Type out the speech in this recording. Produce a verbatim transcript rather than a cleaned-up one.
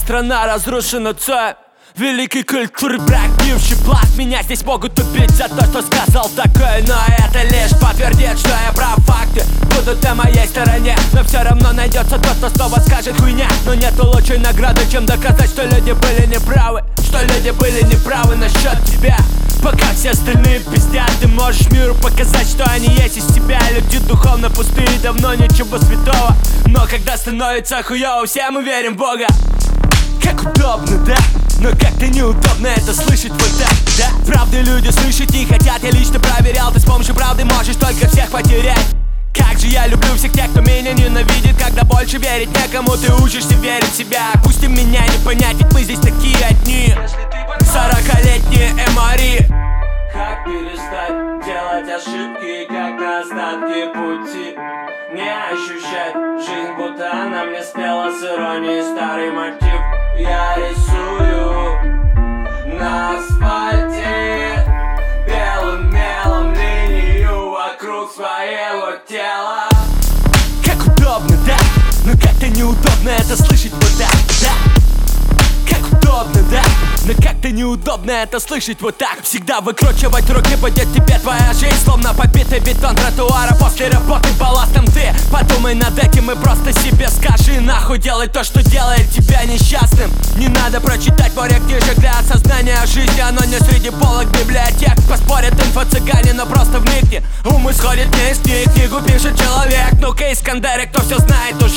страна разрушена царь. Великий культуры брак, бивший плат. Меня здесь могут убить за то, что сказал такое, но это лишь подтвердит, что я прав. Факты будут на моей стороне, но все равно найдется тот, кто снова скажет хуйня. Но нету лучшей награды, чем доказать, что люди были неправы, что люди были неправы насчет тебя. Пока все остальные пиздят, ты можешь миру показать, что они есть из тебя. Люди духовно пустые, давно ничего святого, но когда становится хуёво, все мы верим в Бога. Как удобно, да? Но как-то неудобно это слышать вот так, да? Правды люди слышать не хотят, я лично проверял. Ты с помощью правды можешь только всех потерять. Как же я люблю всех тех, кто меня ненавидит. Когда больше верить некому, ты учишься верить в себя. Пусть и меня не понять, ведь мы здесь такие одни. Сорокалетние эмори. Как перестать делать ошибки, как на остатки пути не ощущать жизнь, будто она мне спела с иронией старый мотив. Я рисую на асфальте белым мелом линию вокруг своего тела. Как удобно, да? Но как-то неудобно это слышать вот так, да? Как удобно, да? Но как-то неудобно это слышать вот так. Всегда выкручивать руки будет тебе твоя жизнь, словно побитый бетон тротуара после работы балластом. Ты подумай над этим и просто себе скажи: нахуй делай то, что делает тебя несчастным. Не надо прочитать море книжек для осознания жизни, оно не среди полок библиотек. Поспорят инфо-цыгане, но просто вникни. Ум исходит не из книг, книгу пишет человек. Ну-ка, Искандеры, кто все знает,